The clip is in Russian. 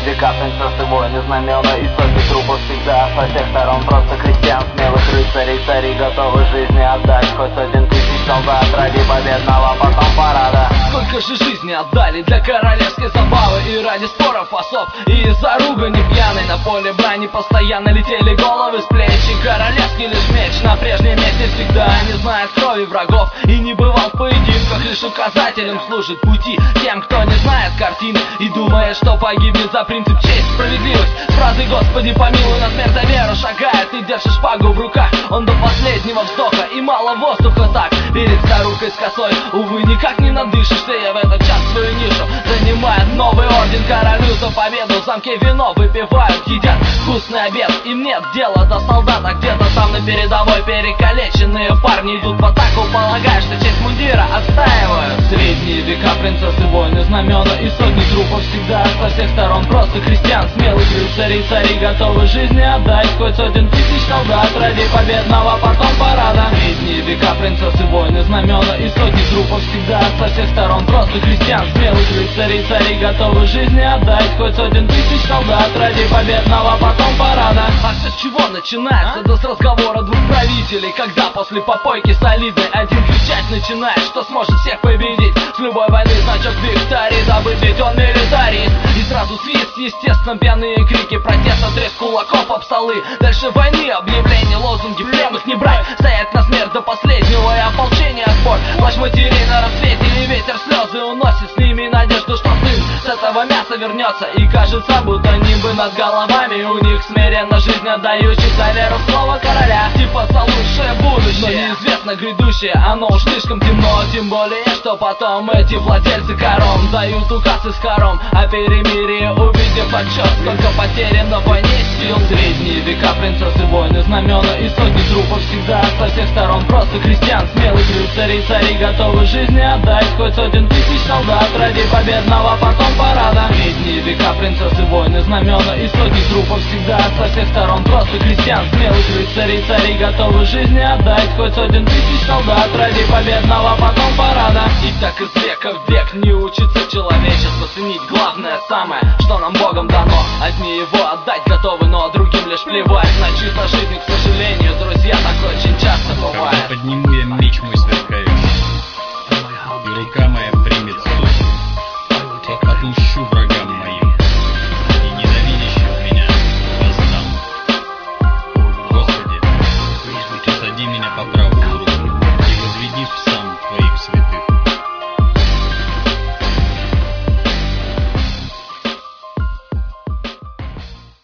века, принцессы, воины, знамена и сотни трупов всегда со всех сторон. Просто крестьян, смелых рыцарей, цари, готовы жизни отдать хоть 1000 солдат ради победного потом парада. Сколько же жизни отдали для королевской забавы и ради споров особ, и из-за ругани пьяной на поле брани постоянно летели головы с плеч. И королевский лишь меч на прежнем месте всегда не знает крови врагов и не бывал в поединках, лишь указателем служит пути тем, кто не знает картины и думает, что погибнет за принцип честь, справедливость. С фразой «Господи помилуй» на смерть за веру шагает и держит шпагу в руках. Он до последнего вздоха, и мало воздуха так перед старухой с косой. Увы, никак не надышишься, я в этот час свою нишу занимает новый орден. Королю за победу в замке вино выпивают, едят вкусный обед. Им нет дела до солдата где-то там на передовой. Перекалеченные парни идут в атаку, полагая, что честь мундира отстаивают. Средние века, принцессы, воины, знамена и сотни трупов всегда со всех сторон. Просто крестьян, смелых рыцарей, цари, готовы жизни отдать хоть 1000 солдат ради победного потом парада. Средние века, принцессы, воины, знамена и сотни трупов всегда со всех сторон. Просто крестьян, смелых рыцарей, цари, готовы жизни отдать хоть 1000 солдат ради победного потом парада. А все с чего начинается? Да с разговора двух правителей, когда после попойки солидной один кричать начинает, что сможет всех победить. С любой войны значок виктории добыть, ведь он милитарист. И сразу свист, естественно, пьяные крики протеста, треск кулаков об столы. Дальше войны, объявления, лозунги, пленных не брать, стоять на смерть до последнего и ополчение сбор. Плащ матерей на рассвете и ветер слезы уносит с ними надежду, что сын с этого мяса вернется. И кажется, будто небо над головами у них смиренно жизнь отдающий за веру в слово короля. Типа за лучшее будущее, но неизвестно грядущее, оно уж слишком темно. Тем более, что потом эти владельцы корон дают указ из хором о перемирии, увидев отчет, сколько потеряно в войне сил. Средние века, принцессы, воины, знамена и сотни трупов всегда со всех сторон. Просто крестьян, смелых рыцарей, цари, готовы жизни отдать хоть 1000 солдат ради победного потом парада. Средние века, принцессы, воины, знамена и сотни трупов всегда со всех сторон. Просто крестьян, смелых рыцарей, цари, готовы жизни отдать хоть 1000 солдат ради победного потом парада. И так из века в век не учится человечество ценить главное самое, что нам Богом дано. Одни его отдать готовы, но другим лишь плевать на чью-то жизнь. К сожалению, друзья, так очень часто бывает. Подниму я меч мой сверкающий, и рука моя